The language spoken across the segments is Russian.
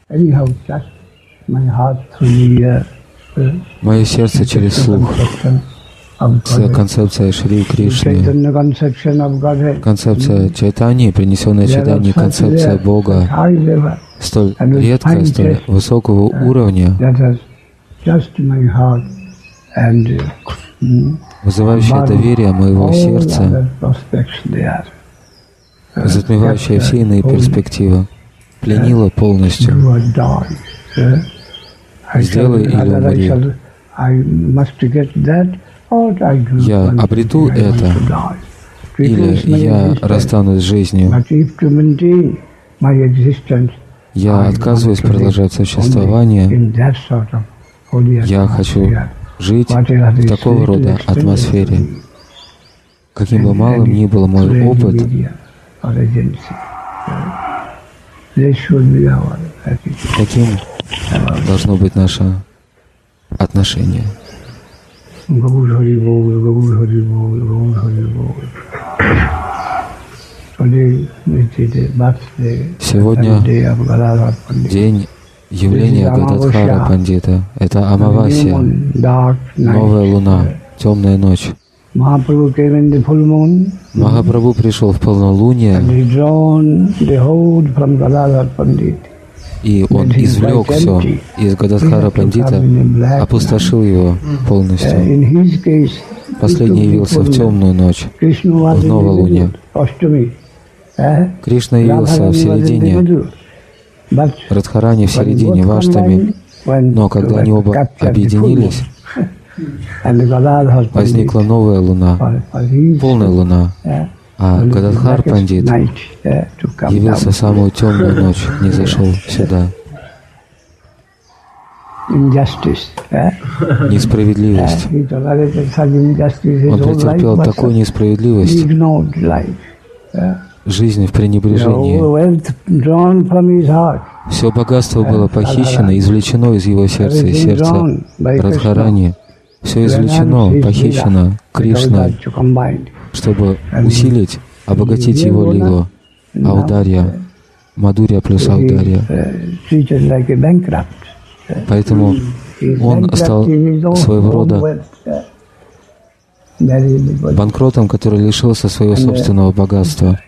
Мое сердце через слух. Концепция Шри Кришны, концепция Чайтаньи, принесенная Чайтаньей, концепция Бога, столь редкая, столь высокого уровня, вызывающая доверие моего сердца, затмевающая все иные перспективы, пленила полностью. Сделай или умри. Я обрету это, или я расстанусь с жизнью. Я отказываюсь продолжать существование. Я хочу жить в такого рода атмосфере. Каким бы малым ни был мой опыт, таким должно быть наше отношение. Сегодня день явления Гададхара Пандита. Это Амавасья, новая луна, темная ночь. Махапрабху пришел в полнолуние, и он извлек все из Гададхара Пандита, опустошил его полностью. Последний явился в темную ночь, в новолуние. Кришна явился в середине, Радхарани в середине, в Аштами, но когда они оба объединились, возникла новая луна, полная луна, а Гададхар Пандит явился в самую темную ночь, не зашел сюда. Несправедливость. Он претерпел такую несправедливость. Жизнь в пренебрежении. Все богатство было похищено, извлечено из его сердца, из сердца Радхарани. Все извлечено, похищено Кришной, чтобы усилить, обогатить его лилу. Аударья, Мадурья плюс Аударья. Поэтому он стал своего рода банкротом, который лишился своего собственного богатства,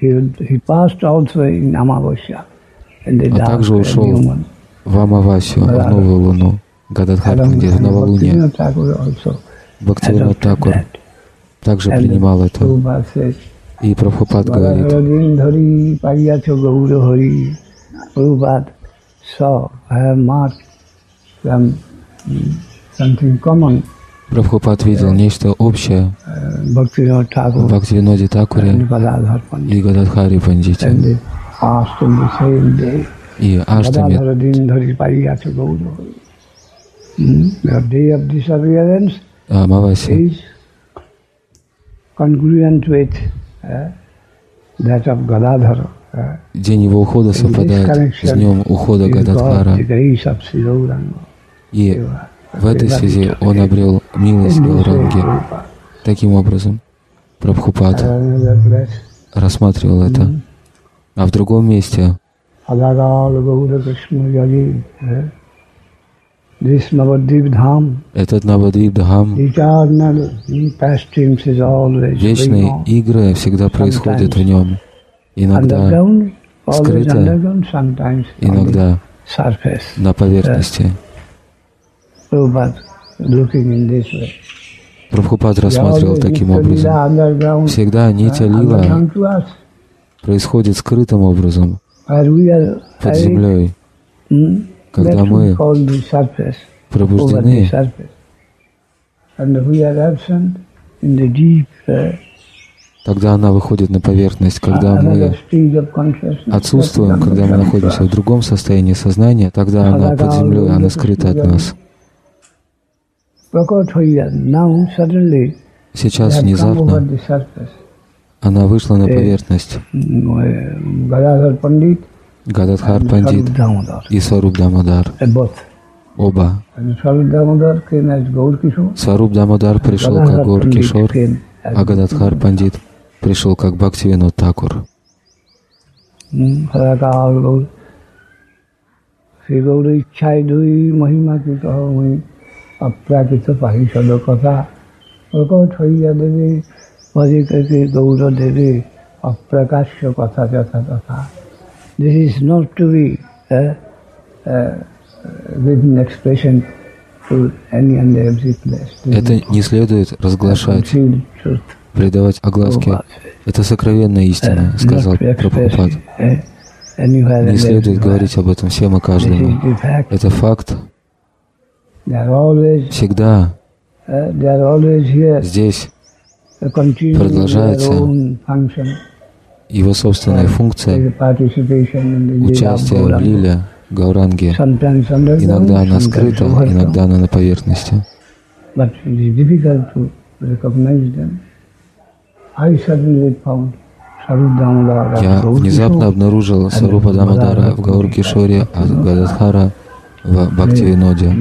а также ушел в Амавасью, в новую луну, Гададхар Пандит, в новолуние. Бхактивинод Такур также принимал это. И Прабхупад говорит, Прабхупад видел нечто общее в Бхактивиноде Такуре и Гададхаре Пандите. И Аштами, Амаваси, день его ухода совпадает с днем ухода Гададхара. И в этой связи он обрел милость Гауранги. Таким образом, Прабхупад рассматривал это. А в другом месте этот Навадвип-дхам, вечные игры всегда происходят в нем. Иногда скрыто, иногда на поверхности. Прабхупад рассматривал таким образом. Всегда нитья лила происходит скрытым образом, под землей. Когда мы пробуждены, тогда она выходит на поверхность. Когда мы отсутствуем, когда мы находимся в другом состоянии сознания, тогда она под землей, она скрыта от нас. Сейчас внезапно она вышла на поверхность. Гададхар Пандит и Сваруб Дамодар. Оба. Сваруб Дамодар пришел как Гаур Кишор, а Гададхар Пандит пришел как Бхактивинод Такур. Это не следует разглашать, придавать огласке. Это сокровенная истина, сказал Прабхупад. Не следует говорить об этом всем и каждому. Это факт. Всегда здесь продолжается его собственная функция участия в лиле Гауранги. Иногда она скрыта, иногда она на поверхности. Я внезапно обнаружил Сварупа Дамодара в Гауркишоре, а Гададхара в Бхактивиноде.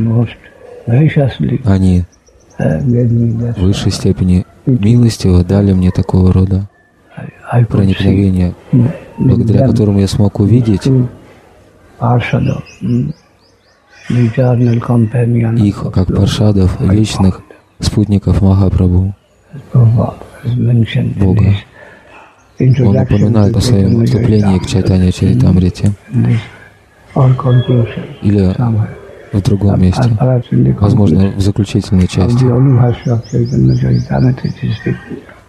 Они в высшей степени милостиво дали мне такого рода проникновение, благодаря которому я смог увидеть их как паршадов, вечных спутников Махапрабху, Бога. Он упоминает о своем вступлении к Чайтанья Чаритамрите или в другом месте, возможно, в заключительной части.